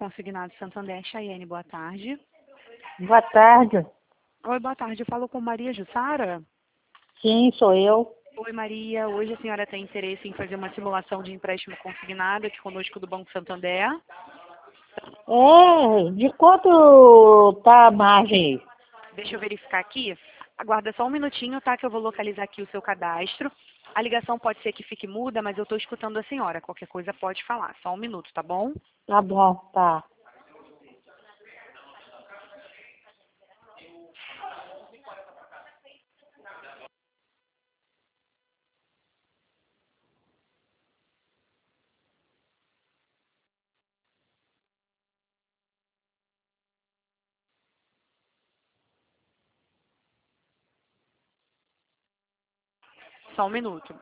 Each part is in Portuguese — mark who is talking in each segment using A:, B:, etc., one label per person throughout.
A: Consignado Santander, Chayane, boa tarde.
B: Boa tarde.
A: Oi, boa tarde. Eu falo com Maria Jussara?
B: Sim, sou eu.
A: Oi, Maria. Hoje a senhora tem interesse em fazer uma simulação de empréstimo consignado aqui conosco do Banco Santander?
B: De quanto tá a margem aí?
A: Deixa eu verificar aqui. Aguarda só um minutinho, tá? Que eu vou localizar aqui o seu cadastro. A ligação pode ser que fique muda, mas eu estou escutando a senhora. Qualquer coisa pode falar. Só um minuto, tá bom?
B: Tá bom, tá.
A: Só um minuto.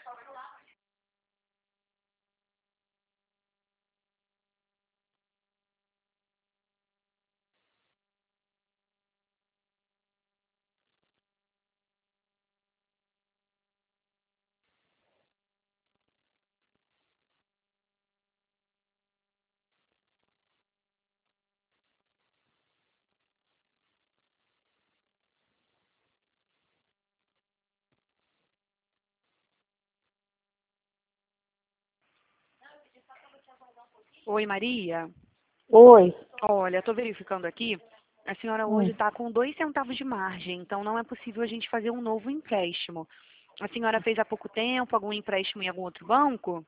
A: Oi, Maria.
B: Oi.
A: Olha, estou verificando aqui. A senhora hoje
B: Hum.
A: está com 2 centavos de margem, então não é possível a gente fazer um novo empréstimo. A senhora fez há pouco tempo algum empréstimo em algum outro banco?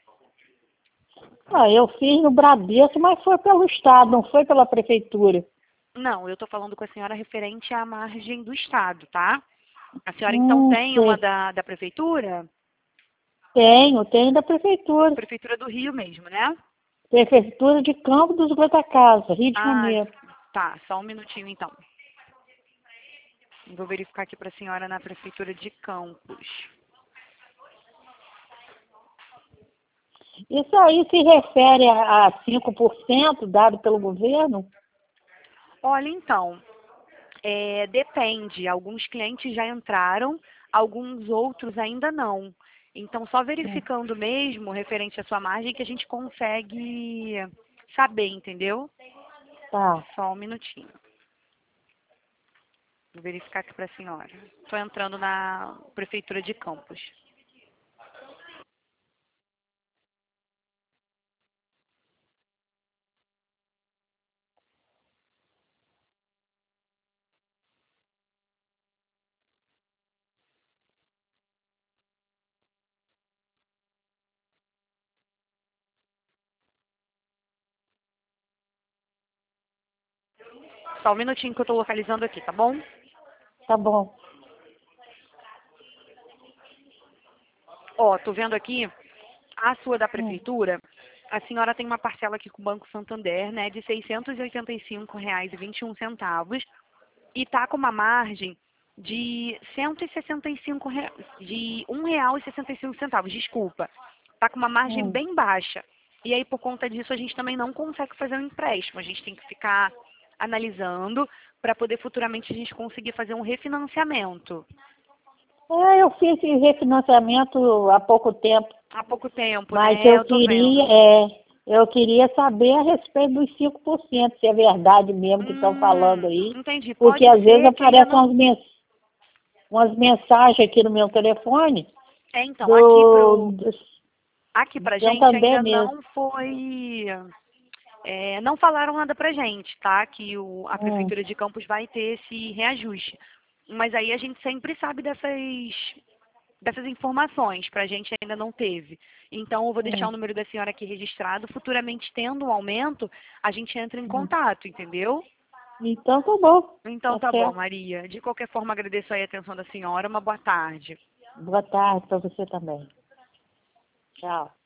B: Eu fiz no Bradesco, mas foi pelo Estado, não foi pela Prefeitura.
A: Não, eu estou falando com a senhora referente à margem do Estado, tá? A senhora então tem uma
B: Sei.
A: da Prefeitura?
B: Tenho da Prefeitura.
A: Prefeitura do Rio mesmo, né?
B: Prefeitura de Campo dos Goitacazes, Rio de
A: Ah,
B: Janeiro.
A: tá. Só um minutinho então. Vou verificar aqui para a senhora na Prefeitura de Campos.
B: Isso aí se refere a 5% dado pelo governo?
A: Olha, então, depende. Alguns clientes já entraram, alguns outros ainda não. Então, só verificando mesmo, referente à sua margem, que a gente consegue saber, entendeu?
B: Tá.
A: Só um minutinho. Vou verificar aqui para a senhora. Estou entrando na Prefeitura de Campos. Só um minutinho que eu estou localizando aqui, tá bom?
B: Tá bom.
A: Ó, tô vendo aqui a sua da Prefeitura. A senhora tem uma parcela aqui com o Banco Santander, né, de R$ 685,21 e tá com uma margem de de R$ 1,65, desculpa. Tá com uma margem bem baixa. E aí, por conta disso, a gente também não consegue fazer um empréstimo. A gente tem que ficar analisando para poder futuramente a gente conseguir fazer um refinanciamento.
B: Eu fiz esse refinanciamento há pouco tempo,
A: Há pouco tempo,
B: mas
A: né? Eu tô vendo.
B: eu queria saber a respeito dos 5%, se é verdade mesmo que estão falando aí,
A: Entendi.
B: porque
A: Pode
B: às vezes
A: ser que ainda
B: aparecem
A: não.
B: umas mensagens aqui no meu telefone
A: Então,
B: do
A: aqui pra gente
B: Santander
A: ainda
B: mesmo.
A: não foi. Não falaram nada pra gente, tá? Que a
B: Hum,
A: Prefeitura de Campos vai ter esse reajuste. Mas aí a gente sempre sabe dessas informações, pra gente ainda não teve. Então, eu vou deixar o
B: hum,
A: número da senhora aqui registrado. Futuramente, tendo um aumento, a gente entra em
B: hum.
A: contato, entendeu?
B: Então tá bom,
A: Então,
B: tá
A: tá bom,
B: certo.
A: Maria. De qualquer forma, agradeço aí a atenção da senhora. Uma boa tarde.
B: Boa tarde para você também. Tchau.